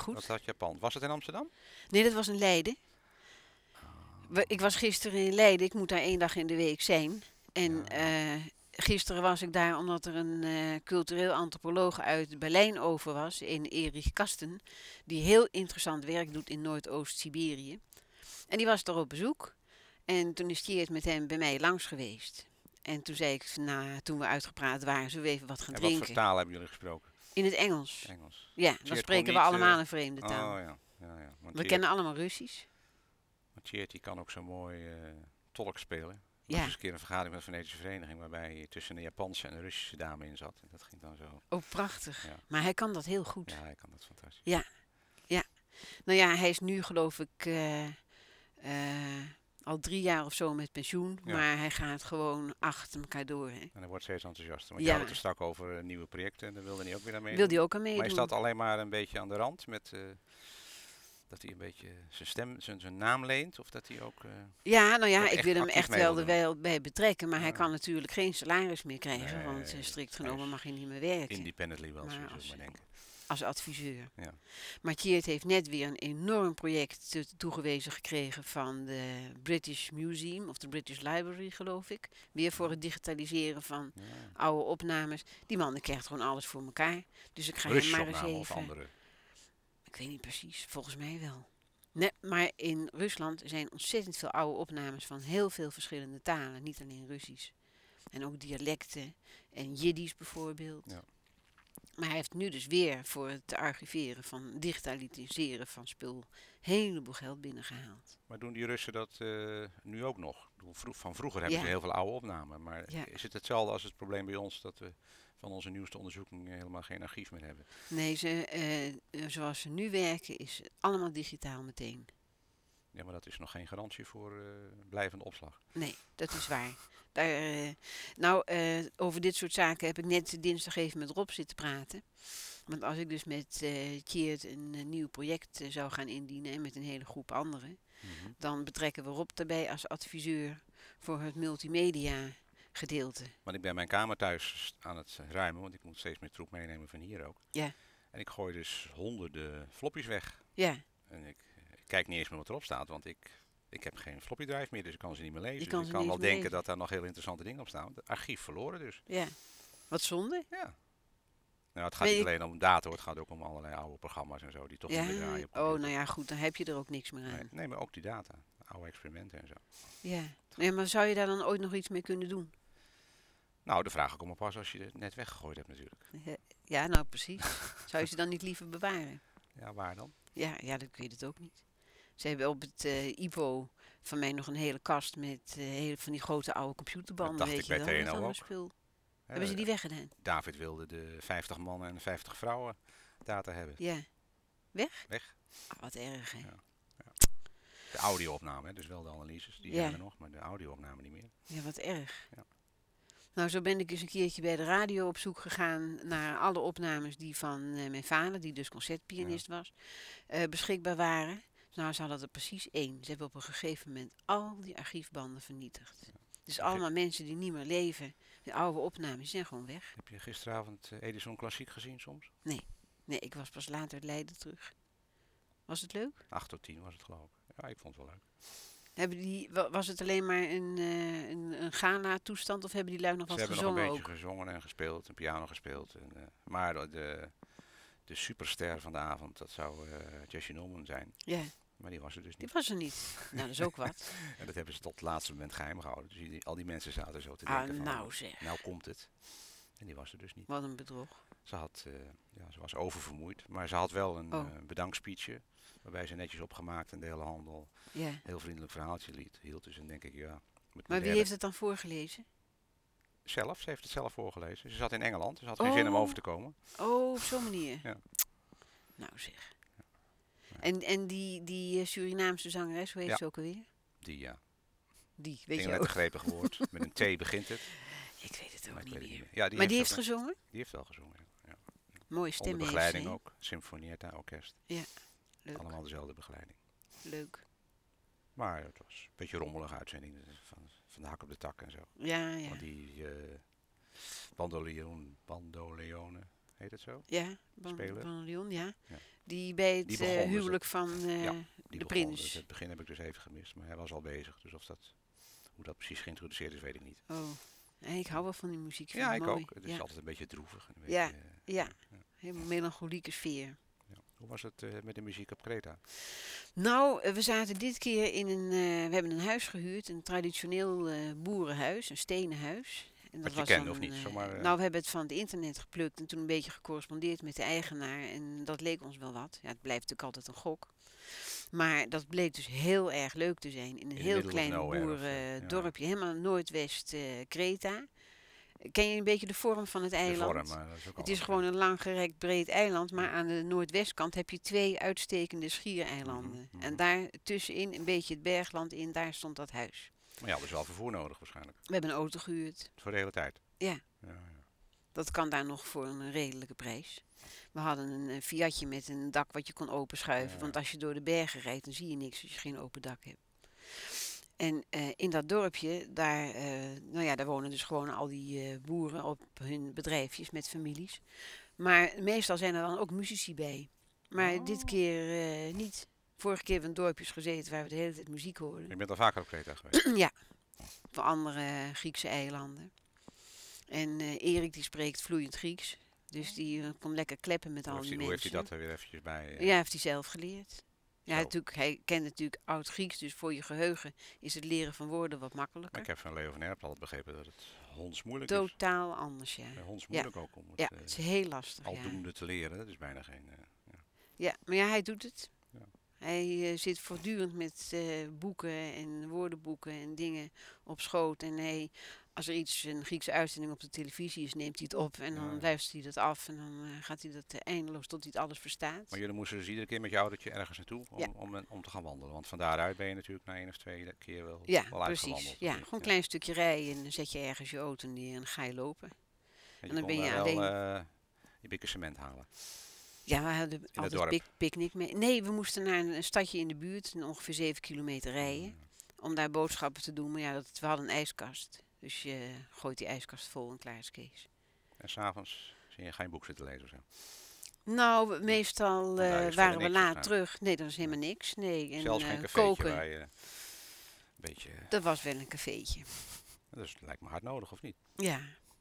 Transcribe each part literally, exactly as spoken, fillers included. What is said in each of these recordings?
goed. Wat had Japan? Was het in Amsterdam? Nee, dat was in Leiden. We- Ik was gisteren in Leiden. Ik moet daar één dag in de week zijn. En Ja, ja. eh, gisteren was ik daar omdat er een eh, cultureel antropoloog uit Berlijn over was. In Erich Kasten. Die heel interessant werk doet in Noordoost-Siberië. En die was er op bezoek. En toen is Tjeerd met hem bij mij langs geweest. En toen zei ik, nou, toen we uitgepraat waren, zullen we even wat gaan En wat voor drinken. taal hebben jullie gesproken? In het Engels. Engels. Ja, dan Tjeerd spreken kon we niet, allemaal eh, een vreemde Oh taal. ja, ja, ja. Want We Tjeerd, kennen allemaal Russisch. want Tjeerd die kan ook zo mooi eh, tolk spelen. Er was Ja, eens een keer een vergadering met de Venetische Vereniging waarbij hij tussen een Japanse en een Russische dame in zat. En dat ging dan zo. ook prachtig. Ja, Maar hij kan dat heel goed. ja hij kan dat fantastisch. Ja, ja. Nou ja, hij is nu geloof ik eh, eh, al drie jaar of zo met pensioen. Ja. Maar hij gaat gewoon achter elkaar door. Hè. En hij wordt steeds enthousiaster. Want je Ja, had het er straks over eh, nieuwe projecten en daar wilde hij ook weer aan wil meedoen. hij ook aan Maar is meedoen. dat alleen maar een beetje aan de rand met eh, dat hij een beetje zijn stem, zijn, zijn naam leent? Of dat hij ook. eh, Ja, nou ja, ook ik echt wil hem actief echt mee wel wil er doen? wel bij betrekken. Maar hij Ja. kan natuurlijk geen salaris meer krijgen. Want eh, Nee, strikt hij genomen is mag hij niet meer werken. independently wel, Maar zullen we als, maar denken. als adviseur. Ja. Maar Tjeerd heeft net weer een enorm project to- toegewezen gekregen van de British Museum of de British Library, geloof ik. Weer voor het digitaliseren van Ja. oude opnames. Die man die krijgt gewoon alles voor elkaar. Dus ik ga hem Russische maar eens opname of even... andere. Ik weet niet precies, volgens mij wel. Nee, maar in Rusland zijn ontzettend veel oude opnames van heel veel verschillende talen. Niet alleen Russisch. En ook dialecten en Jiddisch bijvoorbeeld. Ja. Maar hij heeft nu dus weer voor het archiveren van digitaliseren van spul een heleboel geld binnengehaald. Maar doen die Russen dat eh, nu ook nog? Ik bedoel, vro- Van vroeger hebben ze Ja, heel veel oude opnamen. Maar ja. is het hetzelfde als het probleem bij ons dat we van onze nieuwste onderzoeking helemaal geen archief meer hebben? Nee, ze, eh, eh, zoals ze nu werken is het allemaal digitaal meteen. Ja, maar dat is nog geen garantie voor eh, blijvende opslag. Nee, dat is waar. Daar, eh, nou, eh, over dit soort zaken heb ik net dinsdag even met Rob zitten praten. Want als ik dus met eh Tjeerd een, eh, nieuw project eh, zou gaan indienen en met een hele groep anderen, Mhm. dan betrekken we Rob daarbij als adviseur voor het multimedia gedeelte. Want ik ben mijn kamer thuis aan het ruimen, want ik moet steeds meer troep meenemen van hier ook. Ja, En ik gooi dus honderden floppies weg. ja, En ik, ik kijk niet eens meer wat erop staat, want ik, ik heb geen floppy drive meer, dus ik kan ze niet meer lezen. je kan Dus ze ik kan niet wel eens meer denken lezen. dat daar nog heel interessante dingen op staan. Het archief verloren dus. Ja. Wat zonde? Ja. Nou, het gaat Nee, niet ik- alleen om data, hoor. Het gaat ook om allerlei oude programma's en zo die toch niet meer Ja, draaien op oh, computer. nou ja, goed, dan heb je er ook niks meer Nee, aan. nee, maar ook die data. Oude experimenten en zo. Ja. Nee, maar zou je daar dan ooit nog iets mee kunnen doen? Nou, de vraag komt maar pas als je het net weggegooid hebt natuurlijk. Ja, ja, nou precies. Zou je ze dan niet liever bewaren? Ja, waar dan? Ja, ja, dat weet het ook niet. Ze hebben op het eh I P O van mij nog een hele kast met eh, hele, van die grote oude computerbanden, dacht weet ik je bij wel. T N Met O allemaal ook. spul. Hè, Hebben ze die weggedaan? David wilde de vijftig mannen en vijftig vrouwen data hebben. Ja. Weg? Weg. Ah, wat erg, hè? Ja. De audio-opname, hè, dus wel de analyses, die Ja. zijn er nog, maar de audio-opname niet meer. Ja, wat erg. Ja. Nou, zo ben ik eens een keertje bij de radio op zoek gegaan naar alle opnames die van eh, mijn vader, die dus concertpianist was, eh, beschikbaar waren. Nou, ze hadden er precies één. Ze hebben op een gegeven moment al die archiefbanden vernietigd. Dus Heb je- allemaal mensen die niet meer leven, de oude opnames, die zijn gewoon weg. Heb je gisteravond eh, Edison Klassiek gezien soms? Nee, ik was pas later uit Leiden terug. Was het leuk? acht tot tien was het geloof ik. Ja, ik vond het wel leuk. Hebben die, wa- was het alleen maar een, eh, een, een gala-toestand of hebben die lui nog Ze wat hebben nog een gezongen beetje ook? gezongen en gespeeld, een piano gespeeld. En, eh, maar de, de, de superster van de avond, dat zou eh Jesse Norman zijn. Ja, Maar die was er dus die niet. was er niet. Nou, dat is ook wat. En dat hebben ze tot het laatste moment geheim gehouden. Dus die, al die mensen zaten zo te Ah, denken van, nou zeg. nou komt het. En die was er dus niet. Wat een bedrog. Ze, had, eh, ja, ze was oververmoeid, maar ze had wel een Oh. eh, bedankspeechje. Waarbij ze netjes opgemaakt en de hele handel Ja. een heel vriendelijk verhaaltje liet, hield. Dus dan denk ik, ja. Met Maar wie heeft het dan voorgelezen? Zelf, ze heeft het zelf voorgelezen. Ze zat in Engeland, dus ze had geen zin om Oh. over te komen. Oh, op zo'n manier. Ja. Nou zeg. En, en die, die eh, Surinaamse zangeres, hoe heet Ja. ze ook alweer? Die, ja. Die, weet je Een ook. lettergrepig woord. Met een T begint het. Ik weet het Maar ook ik niet weet het meer. niet meer. Ja, die Maar die heeft, heeft wel- gezongen? die heeft wel gezongen. Ja. Ja. Mooie stem Onder heeft begeleiding ze, hè? ook. Sinfonietta Orkest. Leuk, Allemaal dezelfde begeleiding. leuk. Maar het was een beetje een rommelige uitzending. dus Van, van de hak op de tak en zo. Ja, ja. Want die eh bandoleon, bandoleone, heet het zo? Ja, Ban- Speler. Bandoneon, ja. Ja. Die bij het Die eh, begon dus huwelijk van eh, Ja, de Die begon, prins. dus het begin heb ik dus even gemist, maar hij was al bezig. Dus of dat, hoe dat precies geïntroduceerd is, weet ik niet. Oh, en ik hou wel van die muziek. Vind Ja, het ik mooi. ook. Het is Ja. altijd een beetje droevig. En een Ja, beetje, eh, ja. ja. Helemaal melancholieke sfeer. Ja. Hoe was het eh, met de muziek op Kreta? Nou, eh, we zaten dit keer in een... eh, we hebben een huis gehuurd, een traditioneel eh, boerenhuis, een stenen huis. En Wat je kende of niet? eh, Zomaar, eh, Nou, we hebben het van het internet geplukt en toen een beetje gecorrespondeerd met de eigenaar. En dat leek ons wel wat. Ja, het blijft natuurlijk altijd een gok. Maar dat bleek dus heel erg leuk te zijn. In een In the heel middle of klein nowhere of zo, ja. boerendorpje, helemaal noordwest eh Kreta. Ken je een beetje de vorm van het de eiland? vorm, maar dat is ook Het al is wat, gewoon ja. een langgerekt breed eiland, maar aan de noordwestkant heb je twee uitstekende schiereilanden. Mhm, mhm. En daar tussenin, een beetje het bergland in, daar stond dat huis. Maar ja, er is wel vervoer nodig waarschijnlijk. We hebben een auto gehuurd. Voor de hele tijd. Ja, Ja, ja. dat kan daar nog voor een redelijke prijs. We hadden een eh, Fiatje met een dak wat je kon openschuiven. Ja. Want als je door de bergen rijdt, dan zie je niks als je geen open dak hebt. En eh, in dat dorpje, daar, eh, nou ja, daar wonen dus gewoon al die eh, boeren op hun bedrijfjes met families. Maar meestal zijn er dan ook muzici bij. Maar Oh. dit keer eh, niet. Vorige keer hebben we in dorpjes gezeten waar we de hele tijd muziek hoorden. Je bent al vaker op Kreta geweest. Ja, voor andere Griekse eilanden. En eh, Erik die spreekt vloeiend Grieks. Dus die eh, kon lekker kleppen met Hoe al heeft, die hij, hoe heeft mensen. hij dat er weer eventjes bij? eh, Ja, heeft hij zelf geleerd. Ja, Zo. natuurlijk, hij kent natuurlijk oud-Grieks, dus voor je geheugen is het leren van woorden wat Maar makkelijker. ik heb van Leo van Erp altijd begrepen dat het hondsmoeilijk is. Totaal anders, ja. Ja, hondsmoeilijk ook om het Ja, eh, het is heel lastig, ja. aldoende te leren. Dat is bijna geen... eh, ja. Ja, maar ja, hij doet het. Ja. Hij eh, zit voortdurend met eh, boeken en woordenboeken en dingen op schoot. En hij, als er iets, een Griekse uitzending op de televisie is, neemt hij het op. En dan Ja. luistert hij dat af en dan eh, gaat hij dat eh, eindeloos tot hij het alles verstaat. Maar jullie moesten dus iedere keer met je autootje ergens naartoe om, Ja. om, om te gaan wandelen. Want van daaruit ben je natuurlijk na één of twee keer wel, Ja, wel precies. uitgewandeld. Ja, of niet? gewoon een klein stukje rijden en dan zet je ergens je auto neer en dan ga je lopen. En dan kon ben je daar wel alleen. eh, je bikken cement halen. Ja, we hadden het altijd dorp? pic picknick mee. Nee, we moesten naar een, een stadje in de buurt, ongeveer zeven kilometer rijden. Om daar boodschappen te doen. Maar ja, dat, we hadden een ijskast. Dus je gooit die ijskast vol en klaar is Kees. En s'avonds zie je geen boek zitten lezen of zo. Nou, we- meestal daar is eh, verder waren we niks laat waarschijnlijk. terug. Nee, dat was helemaal niks. Nee, en Zelfs eh, geen cafeetje koken, waar je een beetje... dat was wel een cafeetje. Dat is, lijkt me hard nodig, of niet? Ja.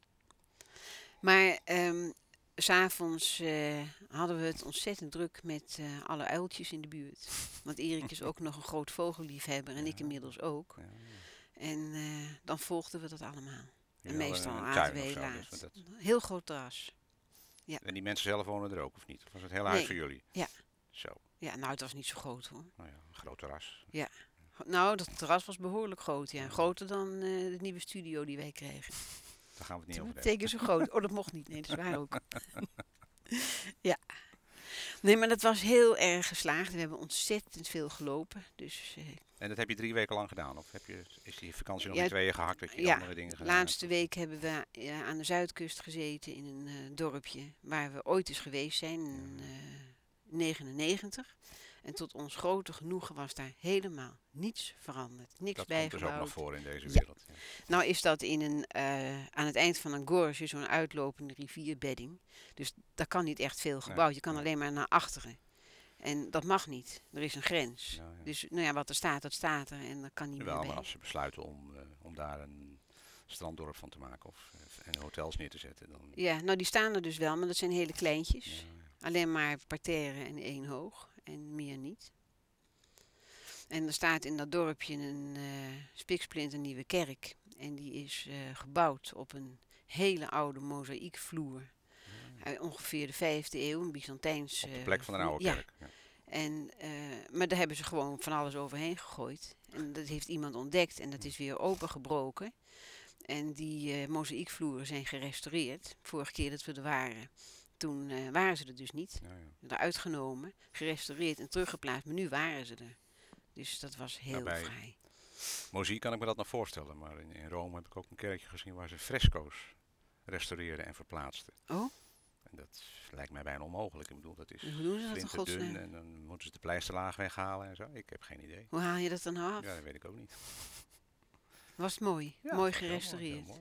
Maar ehm, 's s'avonds eh, hadden we het ontzettend druk met eh, alle uiltjes in de buurt. Want Erik is ook nog een groot vogelliefhebber en ik Ja. inmiddels ook. Ja. En eh, dan volgden we dat allemaal. En Jullie hadden meestal een aten tuin we of heel zo, laat. dus dat- Heel groot terras. En die mensen zelf wonen er ook, of niet? Of was het hele huis Nee. voor jullie? Ja. Zo, Ja, nou, het was niet zo groot hoor. nou ja, een groot terras. Nou, dat terras was behoorlijk groot, ja. Groter dan eh, de nieuwe studio die wij kregen. Daar gaan we het niet Dat over hebben. betekent zo groot. Oh, dat mocht niet. Nee, dat is waar ook. Ja. Nee, maar dat was heel erg geslaagd. We hebben ontzettend veel gelopen. Dus eh, En dat heb je drie weken lang gedaan? Of heb je, is die vakantie nog Ja, in tweeën gehakt dat je ja, andere dingen de gedaan laatste hebt? week hebben we eh, aan de Zuidkust gezeten in een eh, dorpje waar we ooit eens geweest zijn, in eh, negenennegentig. En tot ons grote genoegen was daar helemaal niets veranderd. Niks Dat komt dus ook bijgebouwd. nog voor in deze Ja. wereld. Ja. Nou is dat in een, eh, aan het eind van een gorge, zo'n uitlopende rivierbedding. Dus daar kan niet echt veel gebouwd. Je kan nee. alleen maar naar achteren. En dat mag niet. Er is een grens. Ja, ja. Dus nou ja, wat er staat, dat staat er. En dat kan niet Jawel, meer maar bij. als ze besluiten om, eh, om daar een stranddorp van te maken of eh, en hotels neer te zetten, dan... Ja, nou die staan er dus wel, maar dat zijn hele kleintjes. Ja, ja. Alleen maar parterre en één hoog. En meer niet. En er staat in dat dorpje een uh, spiksplinter nieuwe kerk. En die is uh, gebouwd op een hele oude mozaïekvloer. Ja. Uit ongeveer de vijfde eeuw, een Byzantijns... Op de eh, plek van een oude ja. kerk. Ja. En, uh, maar daar hebben ze gewoon van alles overheen gegooid. En dat heeft iemand ontdekt en dat is weer opengebroken. En die uh, mozaïekvloeren zijn gerestaureerd. Vorige keer dat we er waren, toen uh, waren ze er dus niet. Ja, ja. Eruit genomen, gerestaureerd en teruggeplaatst. Maar nu waren ze er. Dus dat was heel Daarbij- fraai. Muziek kan ik me dat nog voorstellen, maar in, in Rome heb ik ook een kerkje gezien waar ze fresco's restaureerden en verplaatsten. Oh, En dat lijkt mij bijna onmogelijk. Ik bedoel, dat is hoe doen ze dat in flinterdun godsnaam? en dan moeten ze de pleisterlaag weghalen en zo. Ik heb geen idee. Hoe haal je dat dan af? Ja, dat weet ik ook niet. Was het mooi? Ja, mooi dat was heel gerestaureerd. heel mooi.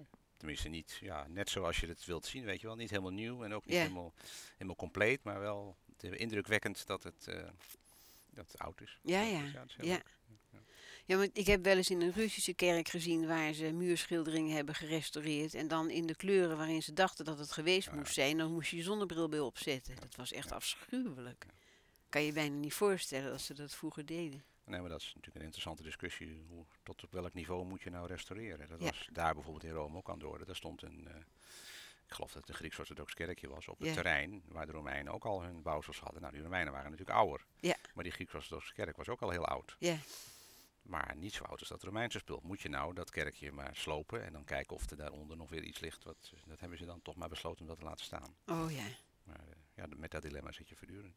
Tenminste niet, ja, net zoals je het wilt zien, weet je wel. Niet helemaal nieuw en ook niet Ja. helemaal, helemaal compleet, maar wel de- indrukwekkend dat het, eh, dat het oud is. Ja, Dat ja. is, ja, dat is heel Ja. leuk. Ja, want ik heb wel eens in een Russische kerk gezien waar ze muurschilderingen hebben gerestaureerd. En dan in de kleuren waarin ze dachten dat het geweest Ja, moest zijn, dan moest je je zonnebril bij opzetten. Dat was echt ja. afschuwelijk. Ja. Kan je bijna niet voorstellen dat ze dat vroeger deden. Nee, maar dat is natuurlijk een interessante discussie. Hoe, tot op welk niveau moet je nou restaureren? Dat Ja. was daar bijvoorbeeld in Rome ook aan de orde. Daar stond een, eh, ik geloof dat het een Grieks-orthodox kerkje was, op het Ja. terrein waar de Romeinen ook al hun bouwsels hadden. Nou, die Romeinen waren natuurlijk ouder. Ja. Maar die Grieks-orthodoxe kerk was ook al heel oud. Ja, Maar niet zo oud als dat Romeinse spul. Moet je nou dat kerkje maar slopen en dan kijken of er daaronder nog weer iets ligt. Wat, dat hebben ze dan toch maar besloten om dat te laten staan. oh ja. Maar eh, ja, met dat dilemma zit je voortdurend.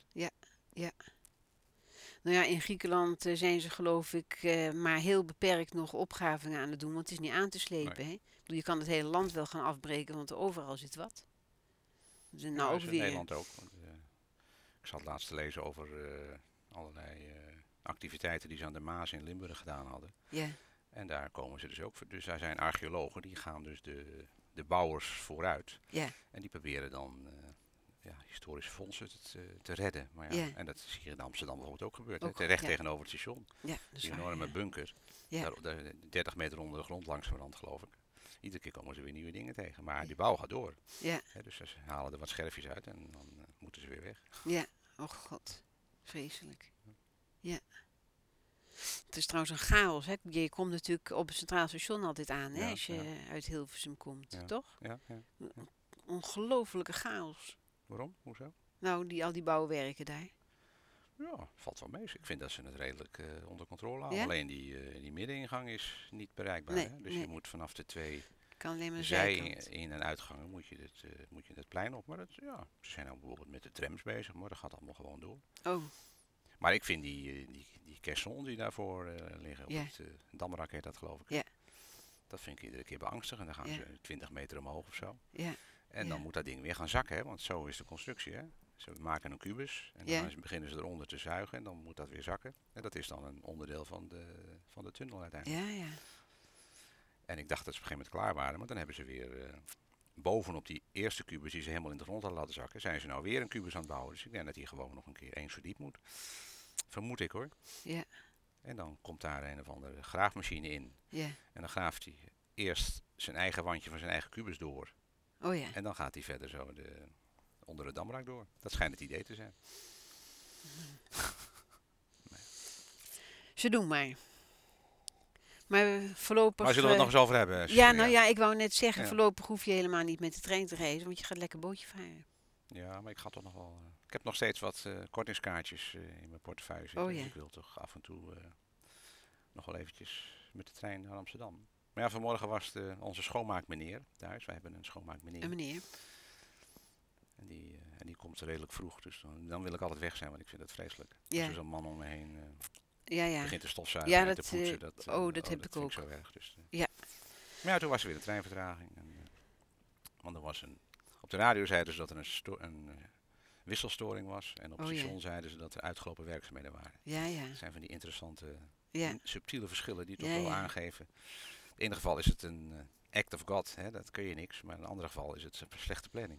Nou ja, in Griekenland eh, zijn ze geloof ik eh, maar heel beperkt nog opgravingen aan het doen, want het is niet aan te slepen. Hè? Ik bedoel, je kan het hele land wel gaan afbreken, want overal zit wat. Dus nou Ja, ook is in weer. Nederland ook. Want, eh, ik zat laatst te lezen over eh, allerlei eh, activiteiten die ze aan de Maas in Limburg gedaan hadden. Ja, En daar komen ze dus ook voor. Dus daar zijn archeologen die gaan dus de, de bouwers vooruit. ja, En die proberen dan eh, ja, historische fondsen te, te redden. Maar ja, Ja. En dat is hier in Amsterdam bijvoorbeeld ook gebeurd. Hè? Ook, Terecht ja. tegenover het station. ja, dat is Die waar, enorme ja. bunker. Ja. Daar, daar, dertig meter onder de grond langs de rand, geloof ik. Iedere keer komen ze weer nieuwe dingen tegen. Maar Ja. die bouw gaat door. Ja, Hè, dus ze halen er wat scherfjes uit en dan eh, moeten ze weer weg. ja, oh god, vreselijk. Ja. Het is trouwens een chaos, hè? Je komt natuurlijk op het Centraal Station altijd aan, hè? Ja, Als je ja. uit Hilversum komt, Ja. toch? Ja, ja. Ongelofelijke chaos. Waarom? Hoezo? Nou, die, al die bouwwerken daar. Ja, valt wel mee. Ik vind dat ze het redelijk eh, onder controle houden. Ja? Alleen die, eh, die middeningang is niet bereikbaar. Nee, Hè? Dus nee. je moet vanaf de twee Kan alleen maar een zij zijkant. in- en uitgangen moet je, het, eh, moet je het plein op. Maar dat, ja, ze zijn ook bijvoorbeeld met de trams bezig, maar dat gaat allemaal gewoon door. Oh, Maar ik vind die, eh, die, die caissons die daarvoor eh, liggen, op Ja. het uh, Damrak heet dat geloof ik. Ja. Dat vind ik iedere keer beangstigend. Dan gaan Ja. ze twintig meter omhoog of zo. ja, En dan Ja. moet dat ding weer gaan zakken, hè? Want zo is de constructie. Hè? Ze maken een kubus en dan Ja. gaan ze- beginnen ze eronder te zuigen en dan moet dat weer zakken. En dat is dan een onderdeel van de, van de tunnel uiteindelijk. ja, ja. En ik dacht dat ze op een gegeven moment klaar waren, maar dan hebben ze weer eh, bovenop die eerste kubus die ze helemaal in de grond hadden laten zakken, zijn ze nou weer een kubus aan het bouwen. Dus ik denk dat die gewoon nog een keer eens verdiep moet. Vermoed ik hoor. Ja. En dan komt daar een of andere graafmachine in. Ja. En dan graaft hij eerst zijn eigen wandje van zijn eigen kubus door. Oh ja. En dan gaat hij verder zo de, onder de damrak door. Dat schijnt het idee te zijn. Ze doen maar. Maar eh, voorlopig... Maar zullen we het eh, nog eens over hebben? ja, Sylvia? nou ja, ik wou net zeggen, Ja. voorlopig hoef je helemaal niet met de trein te reizen, want je gaat lekker bootje varen. Ja, maar ik ga toch nog wel... eh, ik heb nog steeds wat eh, kortingskaartjes eh, in mijn portefeuille zitten. Oh Dus ja. ik wil toch af en toe eh, nog wel eventjes met de trein naar Amsterdam. Maar ja, vanmorgen was het, eh, onze schoonmaakmeneer thuis. Wij hebben een schoonmaakmeneer. En meneer? En die, eh, en die komt redelijk vroeg. Dus dan, dan wil ik altijd weg zijn, want ik vind het vreselijk. Ja. Als er zo'n man om me heen eh, Ja, ja. begint te stofzuigen Ja, en dat, te poetsen. eh, Dat, oh, dat heb dat ik vind ook. zo erg. Dus, eh. Ja. Maar ja, toen was er weer een treinvertraging. En, eh, want er was een, op de radio zeiden ze dat er een, sto- een eh, wisselstoring was. En op het Oh, ja. station zeiden ze dat er uitgelopen werkzaamheden waren. Ja, ja. Dat zijn van die interessante, Ja. in- subtiele verschillen die toch Ja, wel ja. aangeven. In het ene geval is het een eh, act of God, hè, dat kun je niks. Maar in een ander geval is het een slechte planning.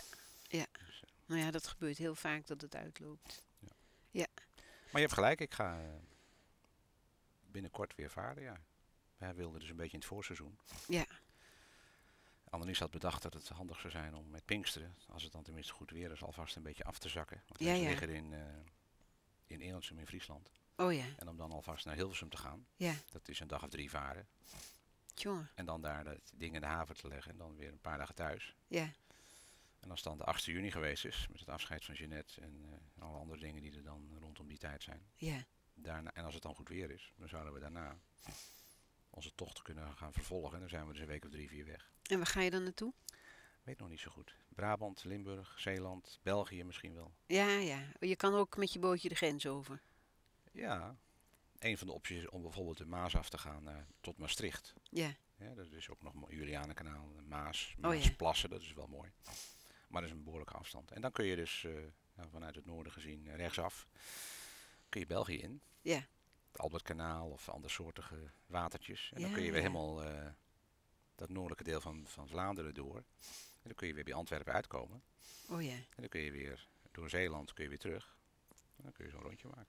Nou ja, dat gebeurt heel vaak dat het uitloopt. Maar je hebt gelijk, ik ga eh, binnenkort weer varen, ja. Wij wilden dus een beetje in het voorseizoen. Ja. Annelies had bedacht dat het handig zou zijn om met Pinksteren, als het dan tenminste goed weer is, alvast een beetje af te zakken. Want Ja, wij ja. liggen in, uh, in Eelsum in Friesland. Oh ja. En om dan alvast naar Hilversum te gaan, Ja. dat is een dag of drie varen. Jongen. En dan daar het ding in de haven te leggen en dan weer een paar dagen thuis. Ja. En als dan de achtste juni geweest is, met het afscheid van Jeanette en uh, alle andere dingen die er dan rondom die tijd zijn. Ja. Daarna, en als het dan goed weer is, dan zouden we daarna onze tocht kunnen gaan vervolgen. En dan zijn we dus een week of drie, vier weg. En waar ga je dan naartoe? Weet nog niet zo goed. Brabant, Limburg, Zeeland, België misschien wel. Ja, ja. Je kan ook met je bootje de grens over. Ja, een van de opties is om bijvoorbeeld de Maas af te gaan naar, tot Maastricht. Ja. Ja, dat is ook nog een Julianenkanaal, Maas, Oh, ja. Maasplassen, dat is wel mooi. Maar dat is een behoorlijke afstand. En dan kun je dus uh, nou, vanuit het noorden gezien uh, rechtsaf, kun je België in. Ja. Het Albertkanaal of andersoortige watertjes. En dan Ja, kun je weer ja. helemaal uh, dat noordelijke deel van, van Vlaanderen door. En dan kun je weer bij Antwerpen uitkomen. Oh ja. En dan kun je weer door Zeeland kun je weer terug. En dan kun je zo'n rondje maken.